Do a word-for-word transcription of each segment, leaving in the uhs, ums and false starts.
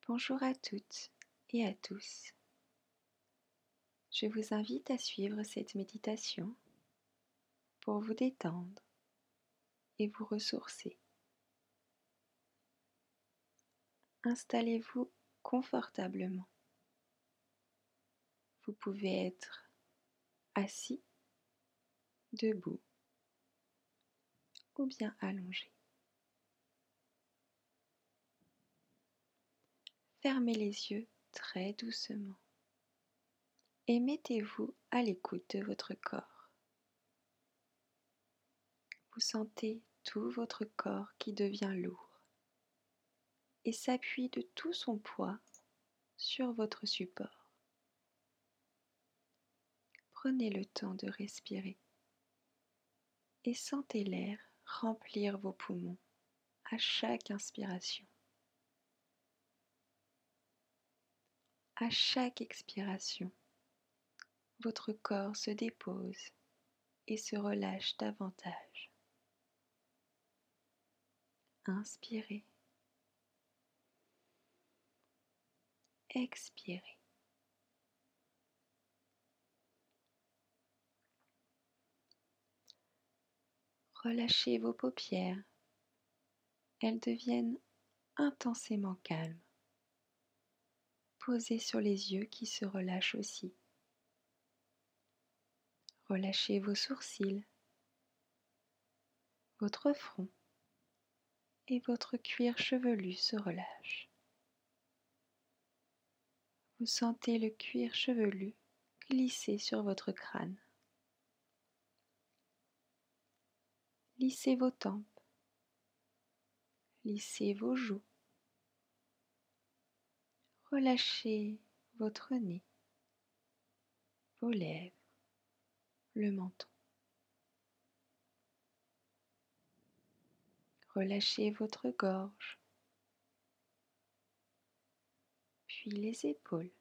Bonjour à toutes et à tous. Je vous invite à suivre cette méditation pour vous détendre et vous ressourcer. Installez-vous confortablement. Vous pouvez être assis, debout ou bien allongé. Fermez les yeux très doucement et mettez-vous à l'écoute de votre corps. Vous sentez tout votre corps qui devient lourd et s'appuie de tout son poids sur votre support. Prenez le temps de respirer et sentez l'air remplir vos poumons à chaque inspiration. À chaque expiration, votre corps se dépose et se relâche davantage. Inspirez. Expirez. Relâchez vos paupières. Elles deviennent intensément calmes. Posez sur les yeux qui se relâchent aussi. Relâchez vos sourcils, votre front et votre cuir chevelu se relâche. Vous sentez le cuir chevelu glisser sur votre crâne. Lissez vos tempes, lissez vos joues, relâchez votre nez, vos lèvres, le menton. Relâchez votre gorge, puis les épaules.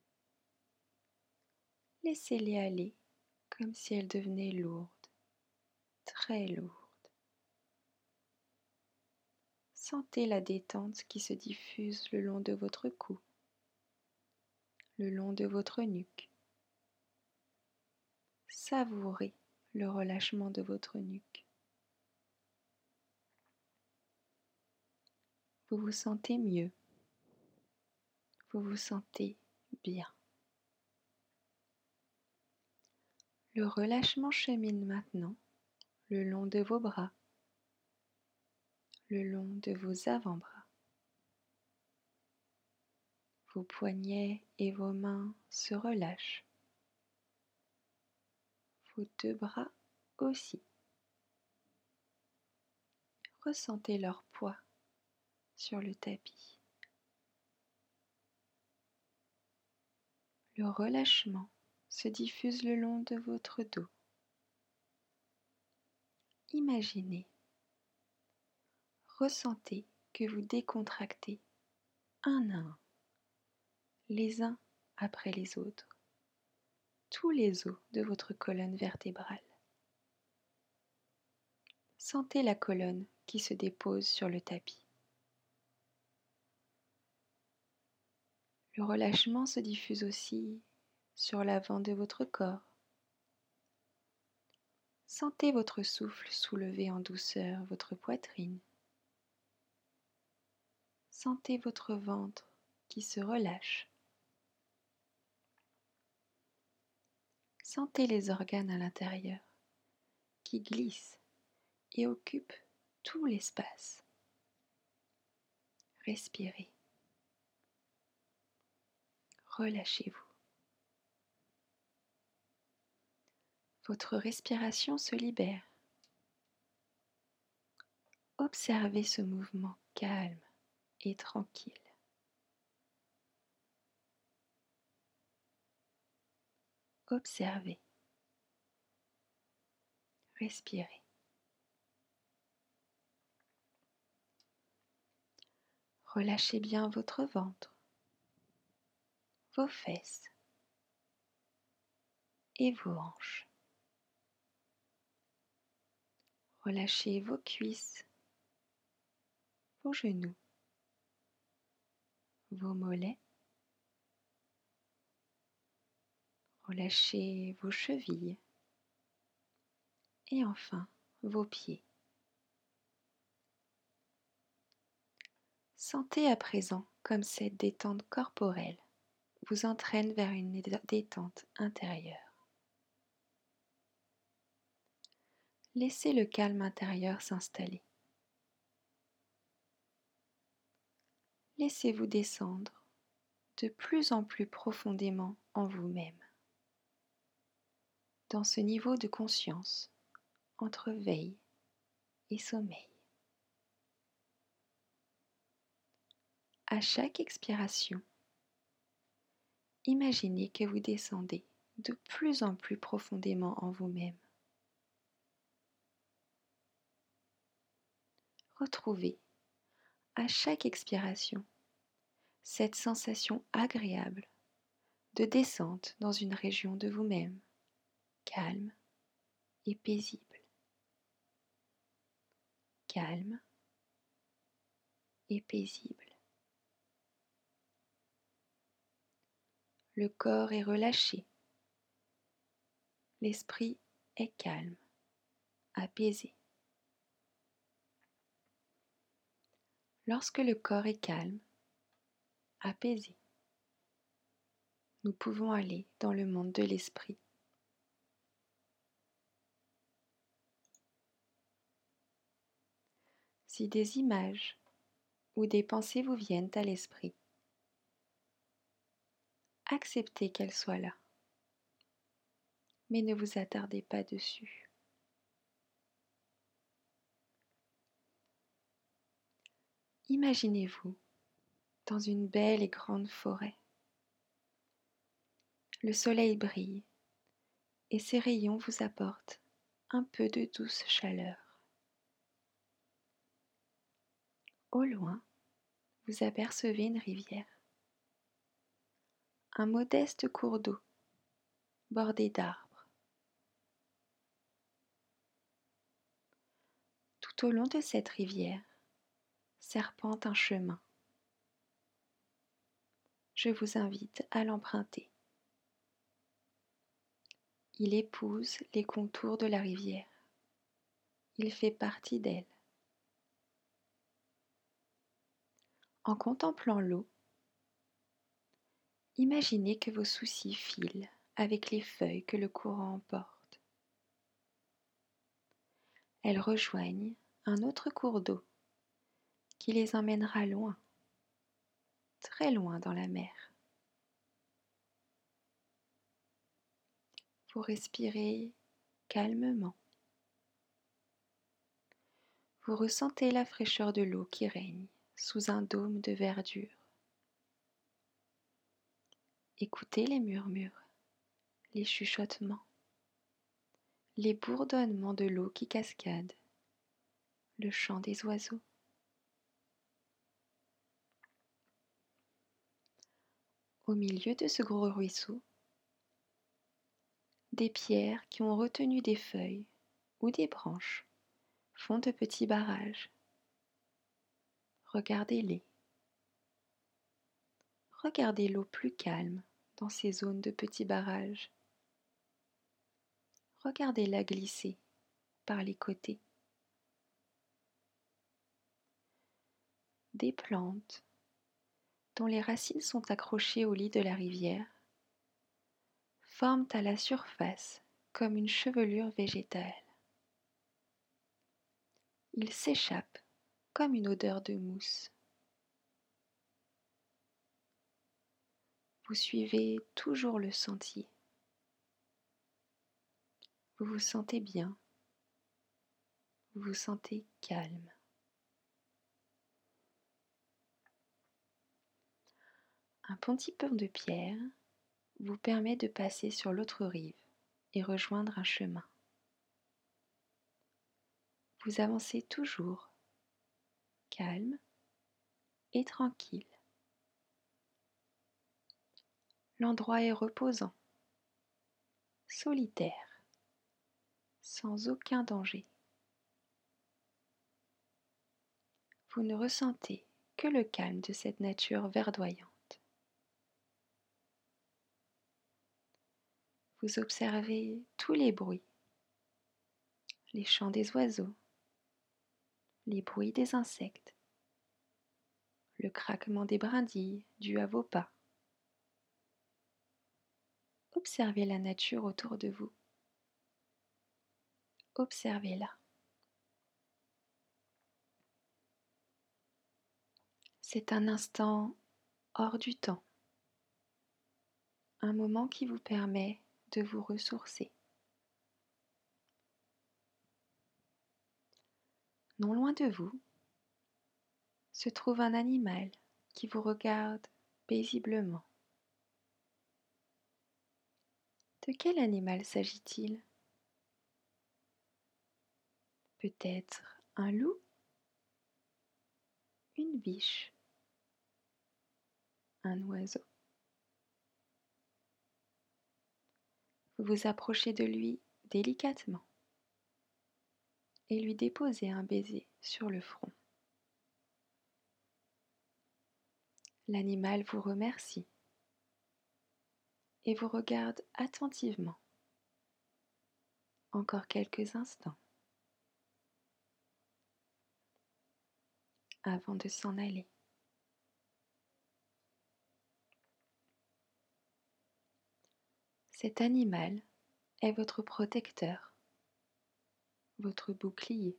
Laissez-les aller comme si elles devenaient lourdes, très lourdes. Sentez la détente qui se diffuse le long de votre cou, le long de votre nuque. Savourez le relâchement de votre nuque. Vous vous sentez mieux. Vous vous sentez bien. Le relâchement chemine maintenant le long de vos bras, le long de vos avant-bras. Vos poignets et vos mains se relâchent. Vos deux bras aussi. Ressentez leur poids sur le tapis. Le relâchement se diffuse le long de votre dos. Imaginez, ressentez que vous décontractez un à un, les uns après les autres, tous les os de votre colonne vertébrale. Sentez la colonne qui se dépose sur le tapis. Le relâchement se diffuse aussi sur l'avant de votre corps. Sentez votre souffle soulever en douceur votre poitrine. Sentez votre ventre qui se relâche. Sentez les organes à l'intérieur qui glissent et occupent tout l'espace. Respirez. Relâchez-vous. Votre respiration se libère. Observez ce mouvement calme et tranquille. Observez. Respirez. Relâchez bien votre ventre, vos fesses et vos hanches. Relâchez vos cuisses, vos genoux, vos mollets, relâchez vos chevilles et enfin vos pieds. Sentez à présent comme cette détente corporelle vous entraîne vers une détente intérieure. Laissez le calme intérieur s'installer. Laissez-vous descendre de plus en plus profondément en vous-même, dans ce niveau de conscience entre veille et sommeil. À chaque expiration, imaginez que vous descendez de plus en plus profondément en vous-même. Retrouvez à chaque expiration cette sensation agréable de descente dans une région de vous-même, calme et paisible. Calme et paisible. Le corps est relâché. L'esprit est calme, apaisé. Lorsque le corps est calme, apaisé, nous pouvons aller dans le monde de l'esprit. Si des images ou des pensées vous viennent à l'esprit, acceptez qu'elles soient là, mais ne vous attardez pas dessus. Imaginez-vous dans une belle et grande forêt. Le soleil brille et ses rayons vous apportent un peu de douce chaleur. Au loin, vous apercevez une rivière, un modeste cours d'eau bordé d'arbres. Tout au long de cette rivière serpente un chemin. Je vous invite à l'emprunter. Il épouse les contours de la rivière. Il fait partie d'elle. En contemplant l'eau, imaginez que vos soucis filent avec les feuilles que le courant emporte. Elles rejoignent un autre cours d'eau qui les emmènera loin, très loin dans la mer. Vous respirez calmement. Vous ressentez la fraîcheur de l'eau qui règne sous un dôme de verdure. Écoutez les murmures, les chuchotements, les bourdonnements de l'eau qui cascade, le chant des oiseaux. Au milieu de ce gros ruisseau, des pierres qui ont retenu des feuilles ou des branches font de petits barrages. Regardez-les. Regardez l'eau plus calme dans ces zones de petits barrages. Regardez-la glisser par les côtés. Des plantes dont les racines sont accrochées au lit de la rivière forment à la surface comme une chevelure végétale. Ils s'échappent comme une odeur de mousse. Vous suivez toujours le sentier. Vous vous sentez bien. Vous vous sentez calme. Un petit pont de pierre vous permet de passer sur l'autre rive et rejoindre un chemin. Vous avancez toujours, calme et tranquille. L'endroit est reposant, solitaire, sans aucun danger. Vous ne ressentez que le calme de cette nature verdoyante. Vous observez tous les bruits, les chants des oiseaux, les bruits des insectes, le craquement des brindilles dû à vos pas. Observez la nature autour de vous. Observez-la. C'est un instant hors du temps, un moment qui vous permet de vous ressourcer. Non loin de vous se trouve un animal qui vous regarde paisiblement. De quel animal s'agit-il? Peut-être un loup? Une biche? Un oiseau? Vous vous approchez de lui délicatement et lui déposez un baiser sur le front. L'animal vous remercie et vous regarde attentivement. Encore quelques instants avant de s'en aller. Cet animal est votre protecteur, votre bouclier.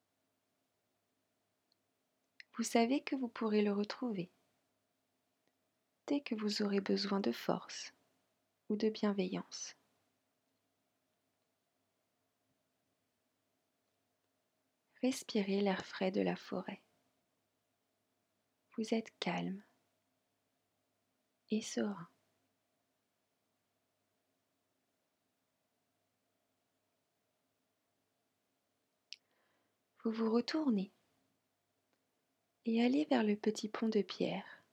Vous savez que vous pourrez le retrouver dès que vous aurez besoin de force ou de bienveillance. Respirez l'air frais de la forêt. Vous êtes calme et serein. Vous vous retournez et allez vers le petit pont de pierre.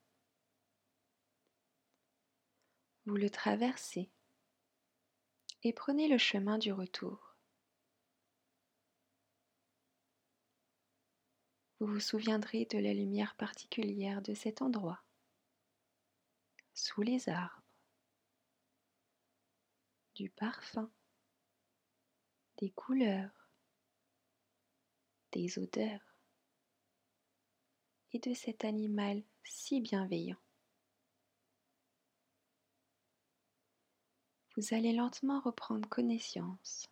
Vous le traversez et prenez le chemin du retour. Vous vous souviendrez de la lumière particulière de cet endroit, sous les arbres, du parfum, des couleurs, des odeurs et de cet animal si bienveillant. Vous allez lentement reprendre connaissance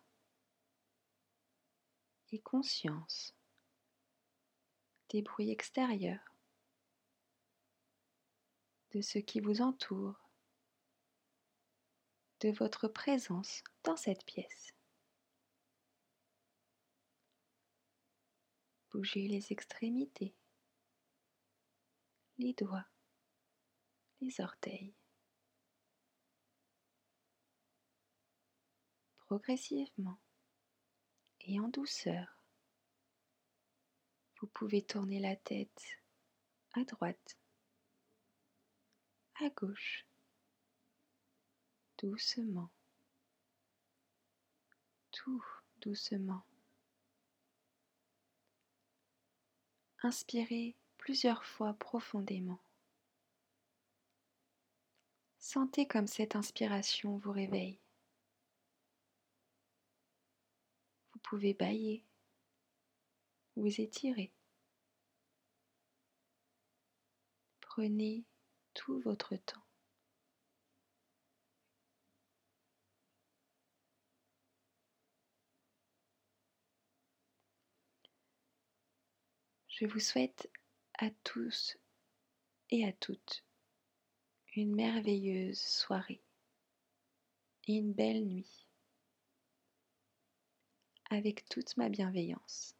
et conscience des bruits extérieurs, de ce qui vous entoure, de votre présence dans cette pièce. Bougez les extrémités, les doigts, les orteils. Progressivement et en douceur, vous pouvez tourner la tête à droite, à gauche, doucement, tout doucement. Inspirez plusieurs fois profondément. Sentez comme cette inspiration vous réveille. Vous pouvez bâiller, vous étirer. Prenez tout votre temps. Je vous souhaite à tous et à toutes une merveilleuse soirée et une belle nuit avec toute ma bienveillance.